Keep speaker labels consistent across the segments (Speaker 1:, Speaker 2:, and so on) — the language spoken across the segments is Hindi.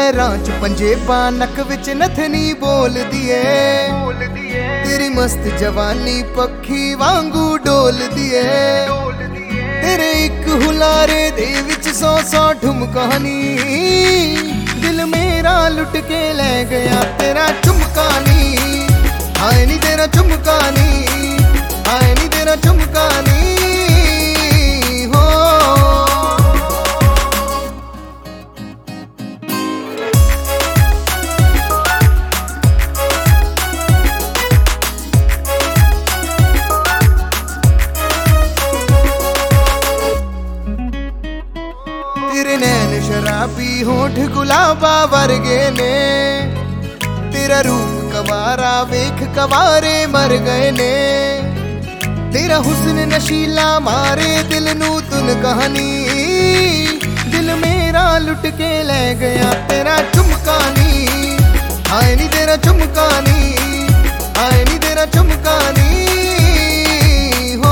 Speaker 1: पैरां च पंजेबां नक विच नथनी बोल दिए तेरी मस्त जवानी पक्षी वांगू डोल दिए तेरे एक हुलारे दे विच 100 ठुमकानी दिल मेरा लुट के ले गया तेरा चुमकानी हाय नी तेरा चुमकानी हाय नी तेरा चुमकानी हो तेरे नैन शराबी होठ गुलाबा वर्गे ने तेरा रूप कवारा वेख कवारे मर गए ने तेरा हुस्न नशीला मारे दिल नू तुन कहानी दिल मेरा लुट के ले गया तेरा चुमकानी हाय नी तेरा चुमकानी हाय नी तेरा चुमकानी हो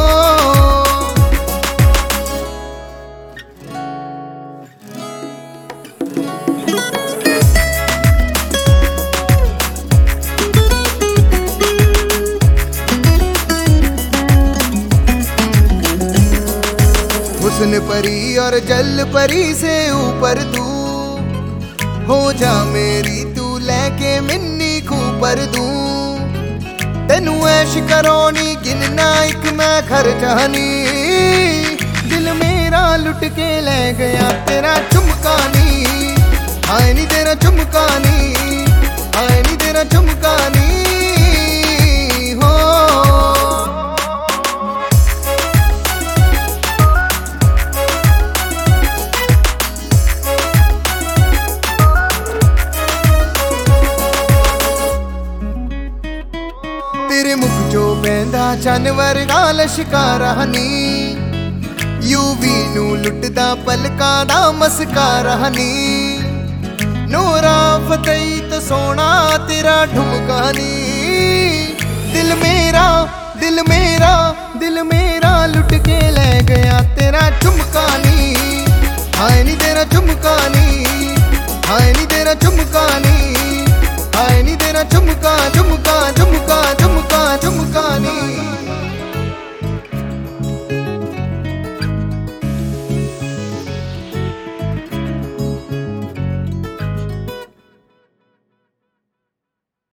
Speaker 1: हुस्न परी और जल परी से ऊपर तू हो जा मेरी तू लेके मिन्नी खूपर दूं तेनू ऐश करोनी गिनना एक मैं खर्चानी दिल मेरा लुट के ले गया तेरा चुमकानी हाय नी तेरा चुमकानी हाय नी तेरा चुमकानी हो तेरे मुख जो बहंदा जानवर गाल शिकारा हनी यूवी नू लुटदा पलका दा मस्कारा हनी नूरा फतेही तो सोना तेरा ढुमकानी दिल मेरा दिल मेरा दिल मेरा लुट के ले गया तेरा चुमकानी हाय नी तेरा चुमकानी हाय नी तेरा चुमकानी हाय नी तेरा चुमकानी